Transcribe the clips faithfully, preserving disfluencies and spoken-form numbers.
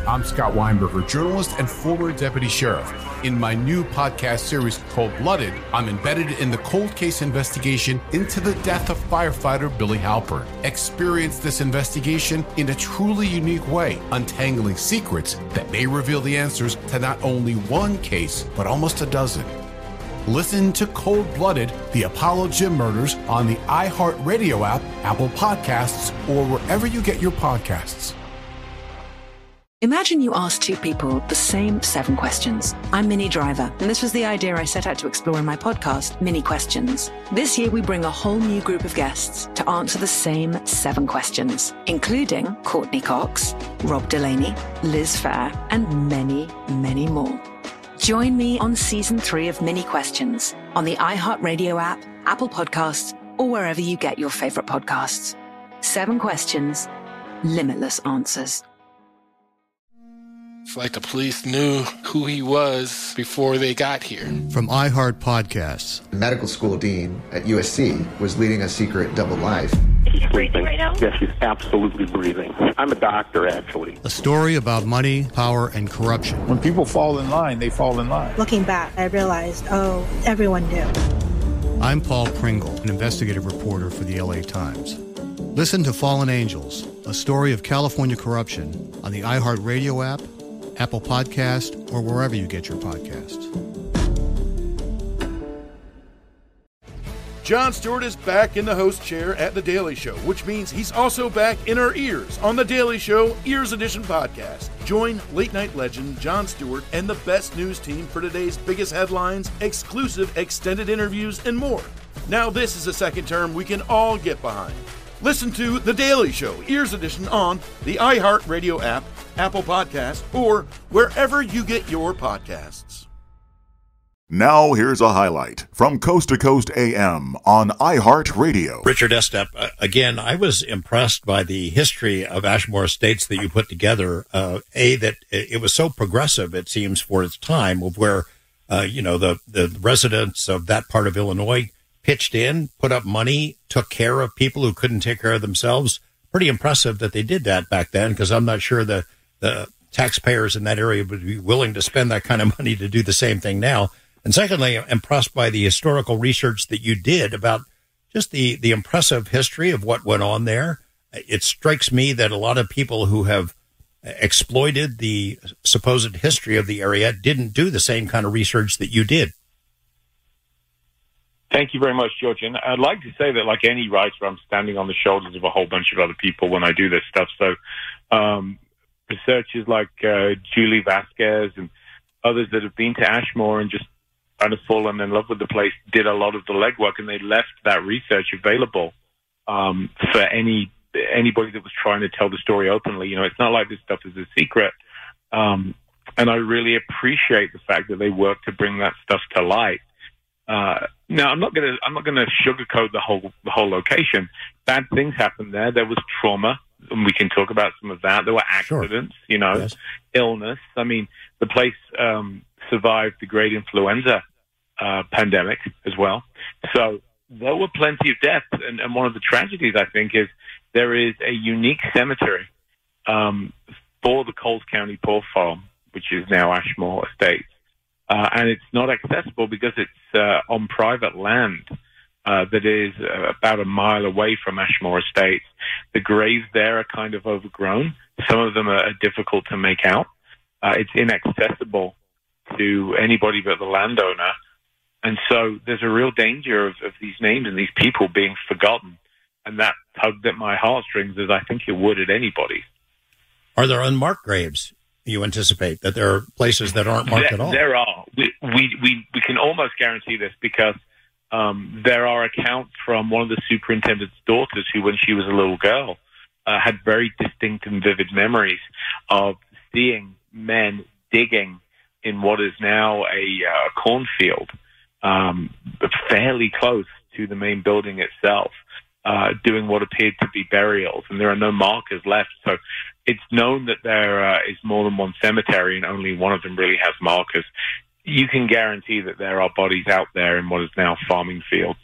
I'm Scott Weinberger, journalist and former deputy sheriff. In my new podcast series, Cold Blooded, I'm embedded in the cold case investigation into the death of firefighter Billy Halpern. Experience this investigation in a truly unique way, untangling secrets that may reveal the answers to not only one case, but almost a dozen. Listen to Cold Blooded, the Apollo Gym Murders on the iHeartRadio app, Apple Podcasts, or wherever you get your podcasts. Imagine you ask two people the same seven questions. I'm Minnie Driver, and this was the idea I set out to explore in my podcast, Minnie Questions. This year, we bring a whole new group of guests to answer the same seven questions, including Courtney Cox, Rob Delaney, Liz Phair, and many, many more. Join me on season three of Minnie Questions on the iHeartRadio app, Apple Podcasts, or wherever you get your favorite podcasts. Seven questions, limitless answers. It's like the police knew who he was before they got here. From iHeart Podcasts. The medical school dean at U S C was leading a secret double life. He's breathing right now? Yes, he's absolutely breathing. I'm a doctor, actually. A story about money, power, and corruption. When people fall in line, they fall in line. Looking back, I realized, oh, everyone knew. I'm Paul Pringle, an investigative reporter for the L A Times. Listen to Fallen Angels, a story of California corruption on the iHeartRadio app, Apple Podcast, or wherever you get your podcasts. Jon Stewart is back in the host chair at The Daily Show, which means he's also back in our ears on The Daily Show Ears Edition podcast. Join late-night legend Jon Stewart and the best news team for today's biggest headlines, exclusive extended interviews, and more. Now this is a second term we can all get behind. Listen to The Daily Show Ears Edition on the iHeartRadio app, Apple Podcasts, or wherever you get your podcasts. Now here's a highlight from Coast to Coast A M on iHeartRadio. Richard Estep, uh, again, I was impressed by the history of Ashmore Estates that you put together. Uh, a, that it was so progressive, it seems, for its time, of where, uh, you know, the, the residents of that part of Illinois pitched in, put up money, took care of people who couldn't take care of themselves. Pretty impressive that they did that back then, because I'm not sure the, the taxpayers in that area would be willing to spend that kind of money to do the same thing now. And secondly, I'm impressed by the historical research that you did about just the, the impressive history of what went on there. It strikes me that a lot of people who have exploited the supposed history of the area didn't do the same kind of research that you did. Thank you very much, George. And I'd like to say that, like any writer, I'm standing on the shoulders of a whole bunch of other people when I do this stuff. So um, researchers like uh, Julie Vasquez and others that have been to Ashmore and just kind of fallen in love with the place did a lot of the legwork, and they left that research available um, for any anybody that was trying to tell the story openly. You know, it's not like this stuff is a secret. Um, and I really appreciate the fact that they worked to bring that stuff to light. Uh, now, I'm not going to I'm not going to sugarcoat the whole the whole location. Bad things happened there. There was trauma, and we can talk about some of that. There were accidents, sure. you know, yes. illness. I mean, the place um, survived the great influenza uh, pandemic as well. So there were plenty of deaths, and, and one of the tragedies, I think, is there is a unique cemetery um, for the Coles County Poor Farm, which is now Ashmore Estates. Uh, and it's not accessible because it's uh, on private land uh, that is uh, about a mile away from Ashmore Estates. The graves there are kind of overgrown. Some of them are, are difficult to make out. Uh, it's inaccessible to anybody but the landowner. And so there's a real danger of, of these names and these people being forgotten. And that tugged at my heartstrings as I think it would at anybody. Are there unmarked graves? You anticipate that there are places that aren't marked there, at all? There are. We, we, we, we can almost guarantee this because um, there are accounts from one of the superintendent's daughters who, when she was a little girl, uh, had very distinct and vivid memories of seeing men digging in what is now a uh, cornfield, um, fairly close to the main building itself, uh, doing what appeared to be burials. And there are no markers left. So it's known that there uh, is more than one cemetery, and only one of them really has markers. You can guarantee that there are bodies out there in what is now farming fields.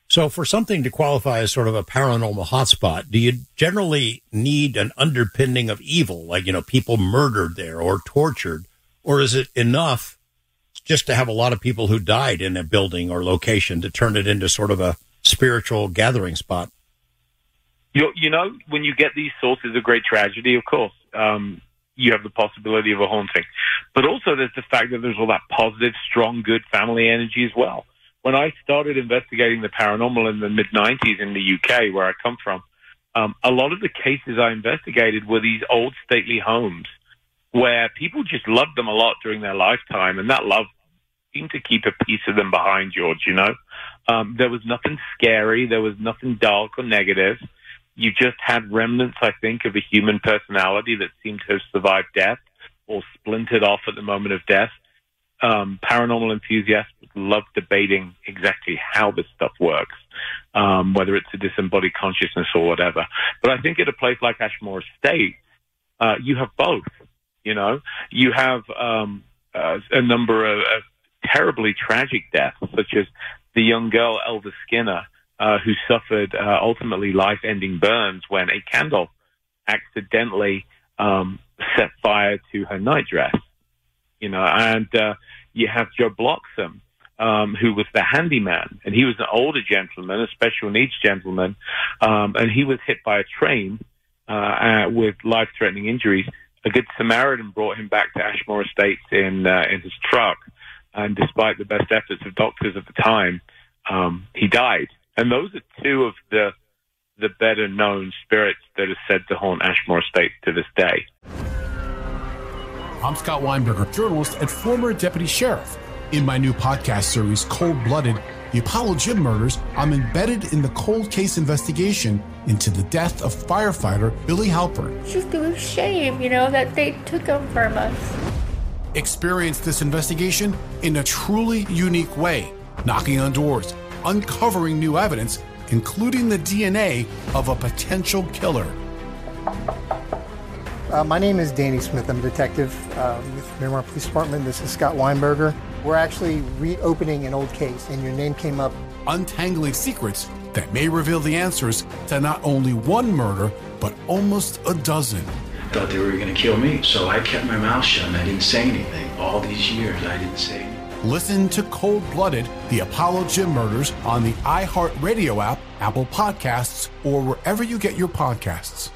So for something to qualify as sort of a paranormal hotspot, do you generally need an underpinning of evil, like, you know, people murdered there or tortured, or is it enough just to have a lot of people who died in a building or location to turn it into sort of a spiritual gathering spot? You, you know, when you get these sources of great tragedy, of course, um, you have the possibility of a haunting. But also there's the fact that there's all that positive, strong, good family energy as well. When I started investigating the paranormal in the mid nineties in the U K, where I come from, um, a lot of the cases I investigated were these old stately homes where people just loved them a lot during their lifetime, and that love seemed to keep a piece of them behind, George, you know? Um, there was nothing scary. There was nothing dark or negative. You just had remnants, I think, of a human personality that seemed to have survived death or splintered off at the moment of death. Um, paranormal enthusiasts love debating exactly how this stuff works, um, whether it's a disembodied consciousness or whatever. But I think at a place like Ashmore Estate, uh, you have both. You know, you have um, uh, a number of, of terribly tragic deaths, such as the young girl Elva Skinner, uh, who suffered uh, ultimately life-ending burns when a candle accidentally um, set fire to her nightdress. You know, and uh, you have Joe Bloxham, um, who was the handyman, and he was an older gentleman, a special needs gentleman, um, and he was hit by a train uh, uh, with life-threatening injuries. A Good Samaritan brought him back to Ashmore Estates in uh, in his truck, and despite the best efforts of doctors at the time, um, he died. And those are two of the the better-known spirits that are said to haunt Ashmore Estates to this day. I'm Scott Weinberger, journalist and former deputy sheriff. In my new podcast series, Cold Blooded, The Apollo Gym Murders, I'm embedded in the cold case investigation into the death of firefighter Billy Halpern. It's just a shame, you know, that they took him from us. Experience this investigation in a truly unique way, knocking on doors, uncovering new evidence, including the D N A of a potential killer. Uh, my name is Danny Smith. I'm a detective uh, with Miramar Police Department. This is Scott Weinberger. We're actually reopening an old case, and your name came up. Untangling secrets that may reveal the answers to not only one murder, but almost a dozen. I thought they were going to kill me, so I kept my mouth shut and I didn't say anything. All these years, I didn't say anything. Listen to Cold Blooded, The Apollo Gym Murders on the iHeartRadio app, Apple Podcasts, or wherever you get your podcasts.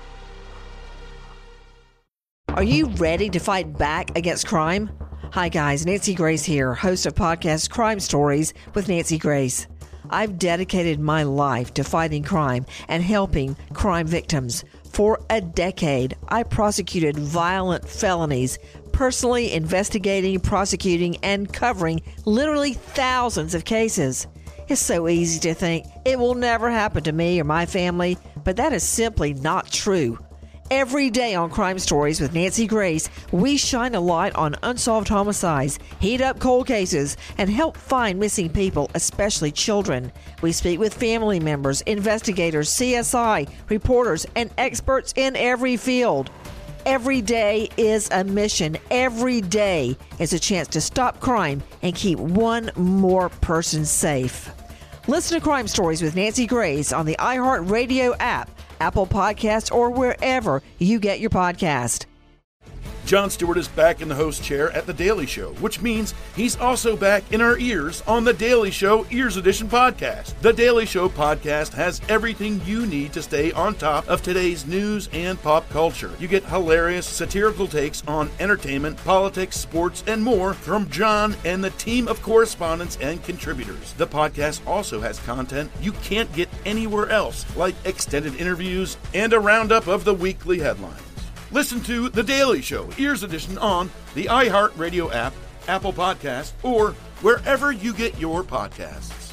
Are you ready to fight back against crime? Hi guys, Nancy Grace here, host of podcast Crime Stories with Nancy Grace. I've dedicated my life to fighting crime and helping crime victims. For a decade, I prosecuted violent felonies, personally investigating, prosecuting, and covering literally thousands of cases. It's so easy to think it will never happen to me or my family, but that is simply not true. Every day on Crime Stories with Nancy Grace, we shine a light on unsolved homicides, heat up cold cases, and help find missing people, especially children. We speak with family members, investigators, C S I, reporters, and experts in every field. Every day is a mission. Every day is a chance to stop crime and keep one more person safe. Listen to Crime Stories with Nancy Grace on the iHeartRadio app, Apple Podcasts, or wherever you get your podcast. Jon Stewart is back in the host chair at The Daily Show, which means he's also back in our ears on The Daily Show Ears Edition podcast. The Daily Show podcast has everything you need to stay on top of today's news and pop culture. You get hilarious, satirical takes on entertainment, politics, sports, and more from Jon and the team of correspondents and contributors. The podcast also has content you can't get anywhere else, like extended interviews and a roundup of the weekly headlines. Listen to The Daily Show, Ears Edition, on the iHeartRadio app, Apple Podcasts, or wherever you get your podcasts.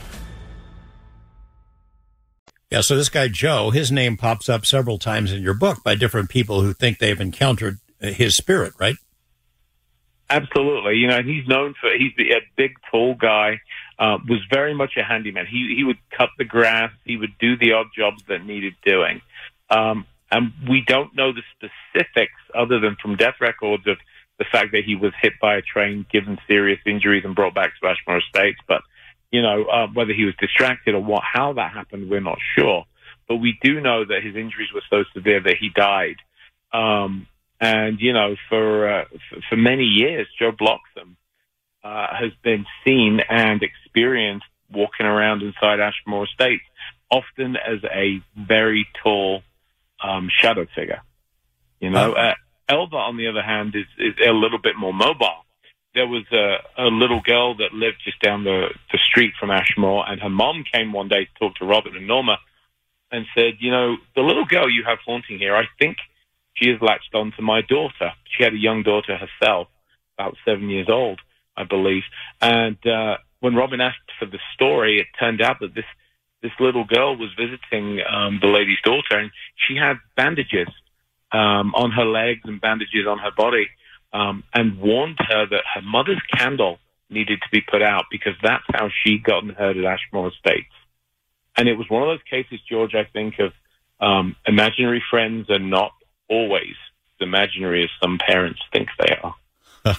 Yeah, so this guy, Joe, his name pops up several times in your book by different people who think they've encountered his spirit, right? Absolutely. You know, he's known for, he's a big, tall guy, uh, was very much a handyman. He, he would cut the grass. He would do the odd jobs that needed doing. Um, And we don't know the specifics other than from death records of the fact that he was hit by a train, given serious injuries, and brought back to Ashmore Estates. But, You know, uh, whether he was distracted or what, how that happened, we're not sure. But we do know that his injuries were so severe that he died. Um, and, you know, for, uh, for, for many years, Joe Bloxham uh, has been seen and experienced walking around inside Ashmore Estates, often as a very tall um, shadow figure. You know, uh, Elva, on the other hand, is, is a little bit more mobile. There was a, a little girl that lived just down the, the street from Ashmore, and her mom came one day to talk to Robert and Norma and said, you know, the little girl you have haunting here, I think she has latched on to my daughter. She had a young daughter herself, about seven years old, I believe. And uh, when Robin asked for the story, it turned out that this, this little girl was visiting um, the lady's daughter, and she had bandages um, on her legs and bandages on her body. Um, and warned her that her mother's candle needed to be put out because that's how she got and heard at Ashmore Estates. And it was one of those cases, George, I think, of um, imaginary friends are not always as imaginary as some parents think they are.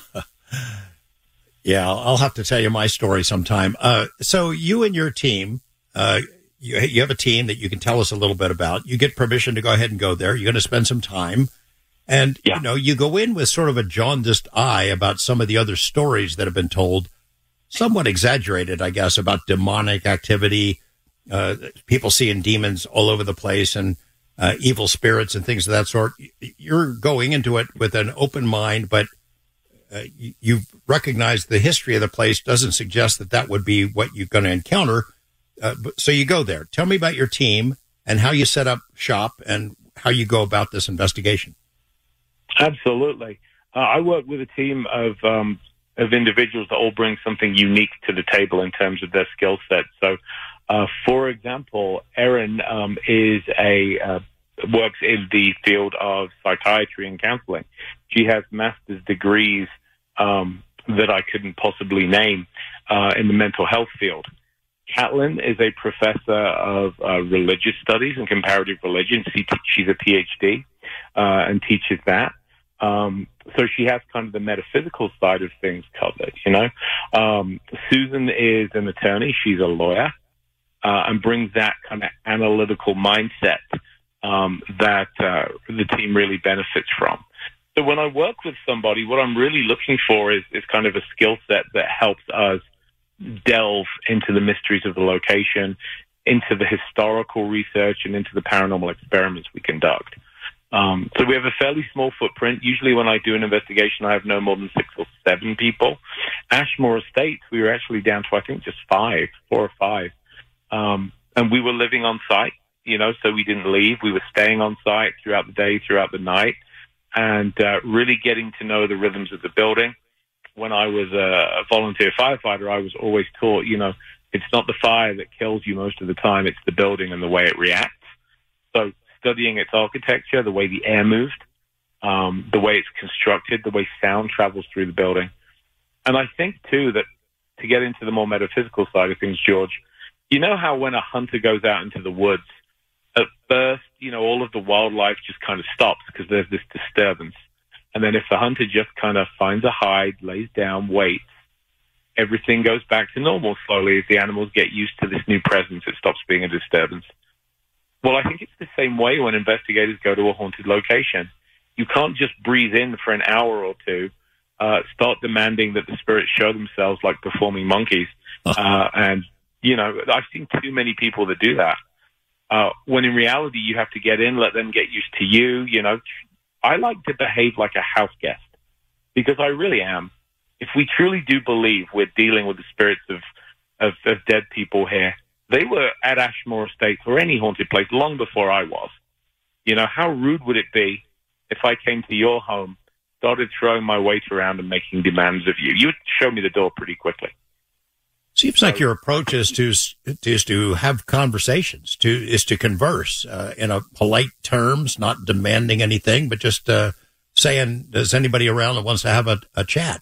Yeah, I'll have to tell you my story sometime. Uh, so you and your team, uh, you, you have a team that you can tell us a little bit about. You get permission to go ahead and go there. You're going to spend some time. And, yeah. you know, you go in with sort of a jaundiced eye about some of the other stories that have been told, somewhat exaggerated, I guess, about demonic activity, uh, people seeing demons all over the place and uh, evil spirits and things of that sort. You're going into it with an open mind, but uh, you, you recognize the history of the place doesn't suggest that that would be what you're going to encounter. Uh, but, so you go there. Tell me about your team and how you set up shop and how you go about this investigation. Absolutely. Uh, I work with a team of um, of individuals that all bring something unique to the table in terms of their skill set. So, uh, for example, Erin um, is a uh, works in the field of psychiatry and counseling. She has master's degrees um, that I couldn't possibly name uh, in the mental health field. Catelyn is a professor of uh, religious studies and comparative religion. She te- she's a P H D uh, and teaches that. Um, so she has kind of the metaphysical side of things covered, you know. Um, Susan is an attorney. She's a lawyer uh, and brings that kind of analytical mindset um, that uh, the team really benefits from. So when I work with somebody, what I'm really looking for is, is kind of a skill set that helps us delve into the mysteries of the location, into the historical research, and into the paranormal experiments we conduct. Um, so we have a fairly small footprint. Usually when I do an investigation, I have no more than six or seven people. Ashmore Estates, we were actually down to, I think, just five, four or five. Um, and we were living on site, you know, so we didn't leave. We were staying on site throughout the day, throughout the night, and uh, really getting to know the rhythms of the building. When I was a volunteer firefighter, I was always taught, you know, it's not the fire that kills you most of the time, it's the building and the way it reacts. So studying its architecture, the way the air moved, um, the way it's constructed, the way sound travels through the building. And I think, too, that to get into the more metaphysical side of things, George, you know how when a hunter goes out into the woods, at first, you know, all of the wildlife just kind of stops because there's this disturbance. And then if the hunter just kind of finds a hide, lays down, waits, everything goes back to normal slowly as the animals get used to this new presence. It stops being a disturbance. Well, I think it's the same way when investigators go to a haunted location. You can't just breathe in for an hour or two, uh, start demanding that the spirits show themselves like performing monkeys. Uh, and, you know, I've seen too many people that do that. Uh, when in reality, you have to get in, let them get used to you. You know, I like to behave like a house guest because I really am. If we truly do believe we're dealing with the spirits of, of, of dead people here, they were at Ashmore Estates or any haunted place long before I was. You know, how rude would it be if I came to your home, started throwing my weight around and making demands of you? You would show me the door pretty quickly. Seems like your approach is to is to have conversations, to is to converse uh, in a polite terms, not demanding anything, but just uh, saying, "Is anybody around that wants to have a, a chat?"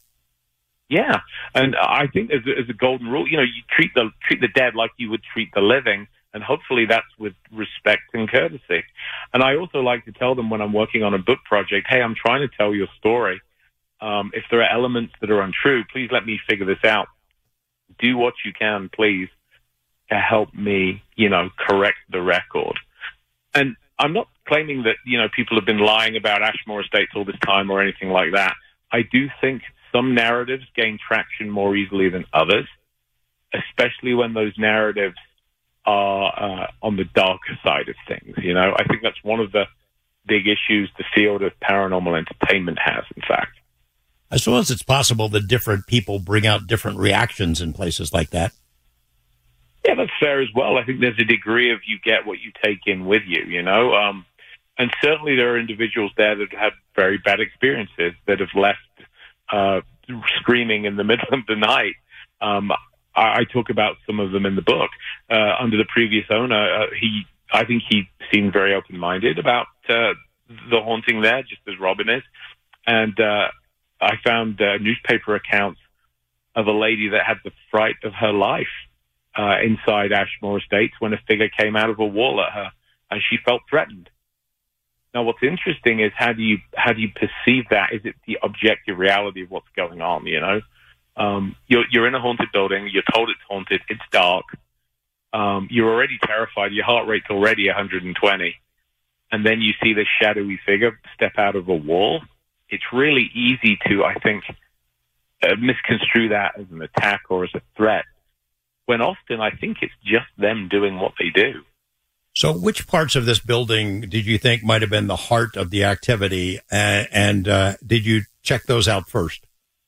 Yeah, and I think as a, as a golden rule, you know, you treat the treat the dead like you would treat the living, and hopefully that's with respect and courtesy. And I also like to tell them when I'm working on a book project, "Hey, I'm trying to tell your story. Um, if there are elements that are untrue, please let me figure this out." do what you can, please, to help me, you know, correct the record. And I'm not claiming that, you know, people have been lying about Ashmore Estates all this time or anything like that. I do think some narratives gain traction more easily than others, especially when those narratives are uh, on the darker side of things. You know, I think that's one of the big issues the field of paranormal entertainment has, in fact. I suppose it's possible that different people bring out different reactions in places like that. Yeah, that's fair as well. I think there's a degree of you get what you take in with you, you know. Um, and certainly there are individuals there that have very bad experiences that have left uh, screaming in the middle of the night. Um, I, I talk about some of them in the book. Uh, under the previous owner, uh, he, I think he seemed very open-minded about uh, the haunting there, just as Robin is. And uh, I found uh, newspaper accounts of a lady that had the fright of her life uh, inside Ashmore Estates when a figure came out of a wall at her, and she felt threatened. Now, what's interesting is how do you how do you perceive that? Is it the objective reality of what's going on? You know, um, you're you're in a haunted building. You're told it's haunted. It's dark. Um, you're already terrified. Your heart rate's already one hundred twenty, and then you see this shadowy figure step out of a wall. It's really easy to, I think, uh, misconstrue that as an attack or as a threat, when often I think it's just them doing what they do. So which parts of this building did you think might have been the heart of the activity, uh, and uh, did you check those out first?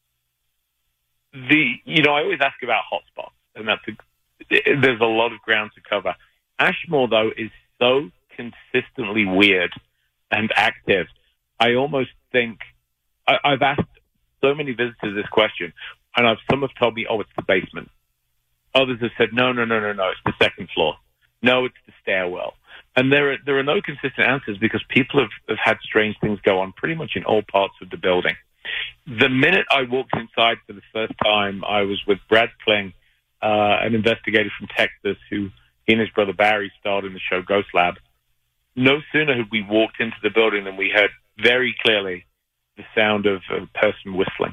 The You know, I always ask about hotspots, and that's a, there's a lot of ground to cover. Ashmore, though, is so consistently weird and active. I almost think I, I've asked so many visitors this question, and I've, some have told me, oh, it's the basement. Others have said, no, no, no, no, no, it's the second floor. No, it's the stairwell. And there are, there are no consistent answers because people have, have had strange things go on pretty much in all parts of the building. The minute I walked inside for the first time, I was with Brad Kling, uh, an investigator from Texas who he and his brother Barry starred in the show Ghost Lab. No sooner had we walked into the building than we heard very clearly the sound of a person whistling.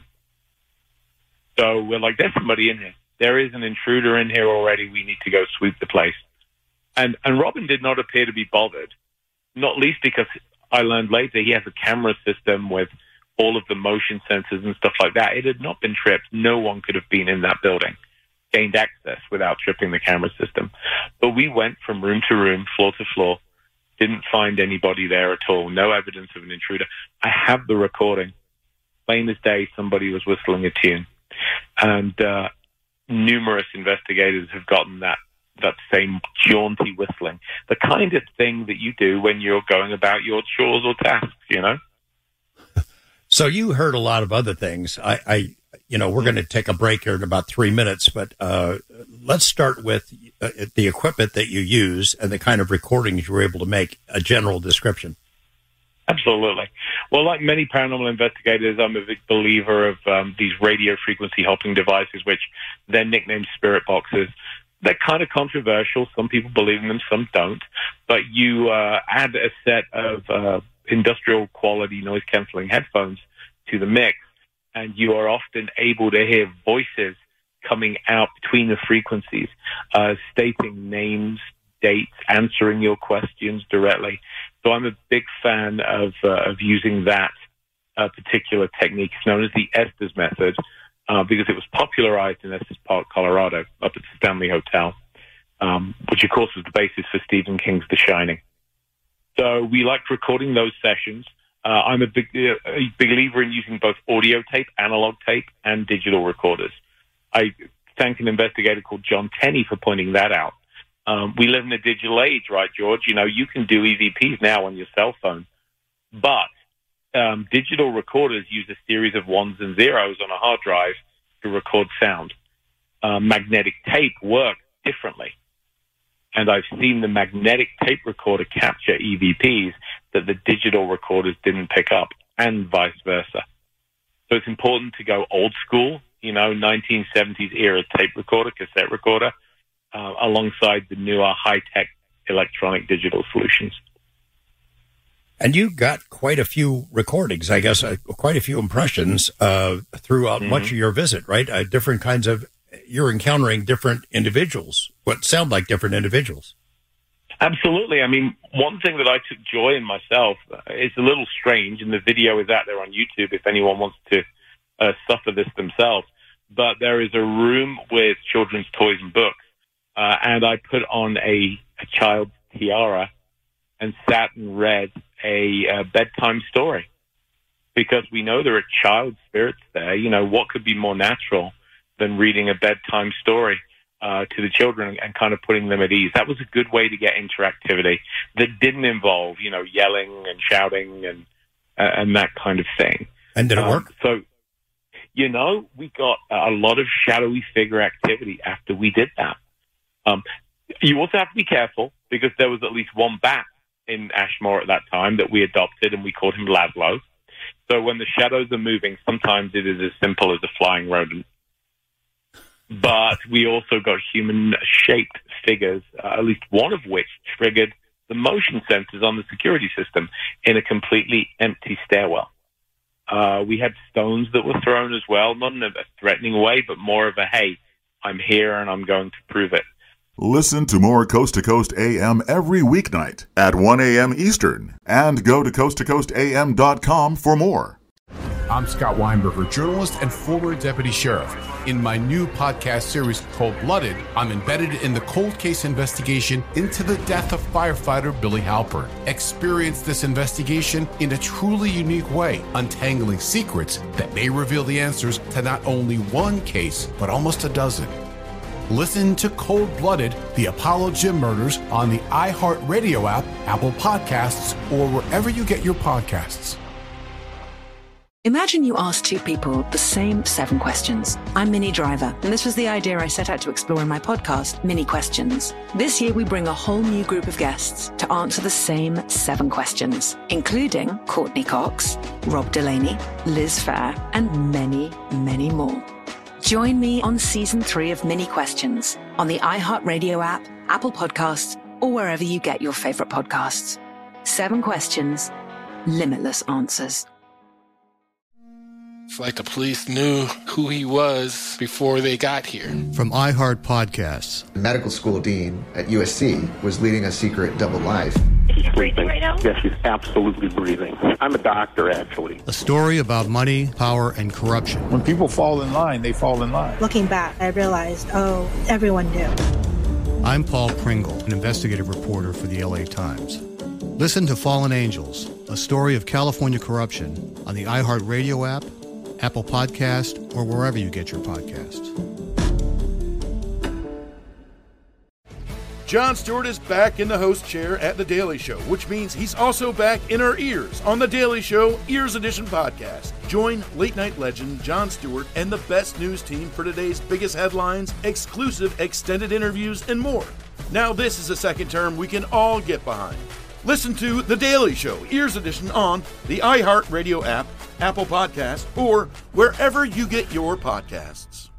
So we're like, there's somebody in here. There is an intruder in here already. We need to go sweep the place. And and Robin did not appear to be bothered, not least because I learned later he has a camera system with all of the motion sensors and stuff like that. It had not been tripped. No one could have been in that building, gained access without tripping the camera system. But we went from room to room, floor to floor, didn't find anybody there at all, no evidence of an intruder. I have the recording. Plain as day, somebody was whistling a tune. And uh, numerous investigators have gotten that that same jaunty whistling, the kind of thing that you do when you're going about your chores or tasks, you know? So you heard a lot of other things. I, I you know, we're going to take a break here in about three minutes, but uh, let's start with uh, the equipment that you use and the kind of recordings you were able to make, a general description. Absolutely. Well, like many paranormal investigators, I'm a big believer of um, these radio frequency hopping devices, which they're nicknamed spirit boxes. They're kind of controversial. Some people believe in them, some don't. But you uh, add a set of uh, industrial quality noise canceling headphones to the mix, and you are often able to hear voices coming out between the frequencies, uh, stating names, dates, answering your questions directly. So I'm a big fan of uh, of using that uh, particular technique. It's known as the Estes method uh, because it was popularized in Estes Park, Colorado, up at the Stanley Hotel, um, which, of course, was the basis for Stephen King's The Shining. So we liked recording those sessions. Uh, I'm a big, uh, a big believer in using both audio tape, analog tape, and digital recorders. I thank an investigator called John Tenney for pointing that out. Um, we live in a digital age, right, George? You know, you can do E V Ps now on your cell phone, but um, digital recorders use a series of ones and zeros on a hard drive to record sound. Uh, magnetic tape works differently, and I've seen the magnetic tape recorder capture E V Ps that the digital recorders didn't pick up, and vice versa. So it's important to go old school, you know, nineteen seventies era tape recorder, cassette recorder, Uh, alongside the newer high-tech electronic digital solutions. And you got quite a few recordings, I guess, uh, quite a few impressions uh, throughout mm-hmm. much of your visit, right? Uh, different kinds of, you're encountering different individuals, what sound like different individuals. Absolutely. I mean, one thing that I took joy in myself, it's a little strange, and the video is out there on YouTube if anyone wants to uh, suffer this themselves, but there is a room with children's toys and books, uh, and I put on a, a child's tiara and sat and read a, a bedtime story, because we know there are child spirits there. You know, what could be more natural than reading a bedtime story uh, to the children and kind of putting them at ease? That was a good way to get interactivity that didn't involve, you know, yelling and shouting and uh, and that kind of thing. And did it um, work? So, you know, we got a lot of shadowy figure activity after we did that. Um, you also have to be careful, because there was at least one bat in Ashmore at that time that we adopted, and we called him Laszlo. So when the shadows are moving, sometimes it is as simple as a flying rodent. But we also got human-shaped figures, uh, at least one of which triggered the motion sensors on the security system in a completely empty stairwell. Uh, we had stones that were thrown as well, not in a threatening way, but more of a, hey, I'm here and I'm going to prove it. Listen to more Coast to Coast A M every weeknight at one a.m. Eastern, and go to coast to coast a m dot com for more. I'm Scott Weinberger, journalist and former deputy sheriff. In my new podcast series called Blooded, I'm embedded in the cold case investigation into the death of firefighter Billy Halpern. Experience this investigation in a truly unique way, untangling secrets that may reveal the answers to not only one case, but almost a dozen. Listen to Cold Blooded, the Apollo Gym Murders on the iHeartRadio app, Apple Podcasts, or wherever you get your podcasts. Imagine you ask two people the same seven questions. I'm Minnie Driver, and this was the idea I set out to explore in my podcast, Mini Questions. This year, we bring a whole new group of guests to answer the same seven questions, including Courtney Cox, Rob Delaney, Liz Phair, and many, many more. Join me on season three of Mini Questions on the iHeartRadio app, Apple Podcasts, or wherever you get your favorite podcasts. Seven questions, limitless answers. It's like the police knew who he was before they got here. From iHeart Podcasts. The medical school dean at U S C was leading a secret double life. She's breathing right now? Yes, she's absolutely breathing. I'm a doctor, actually. A story about money, power, and corruption. When people fall in line, they fall in line. Looking back, I realized, oh, everyone knew. I'm Paul Pringle, an investigative reporter for the L A Times. Listen to Fallen Angels, a story of California corruption on the iHeartRadio app, Apple Podcast, or wherever you get your podcasts. Jon Stewart is back in the host chair at The Daily Show, which means he's also back in our ears on The Daily Show Ears Edition podcast. Join late-night legend Jon Stewart and the best news team for today's biggest headlines, exclusive extended interviews, and more. Now this is a second term we can all get behind. Listen to The Daily Show Ears Edition on the iHeartRadio app, Apple Podcasts, or wherever you get your podcasts.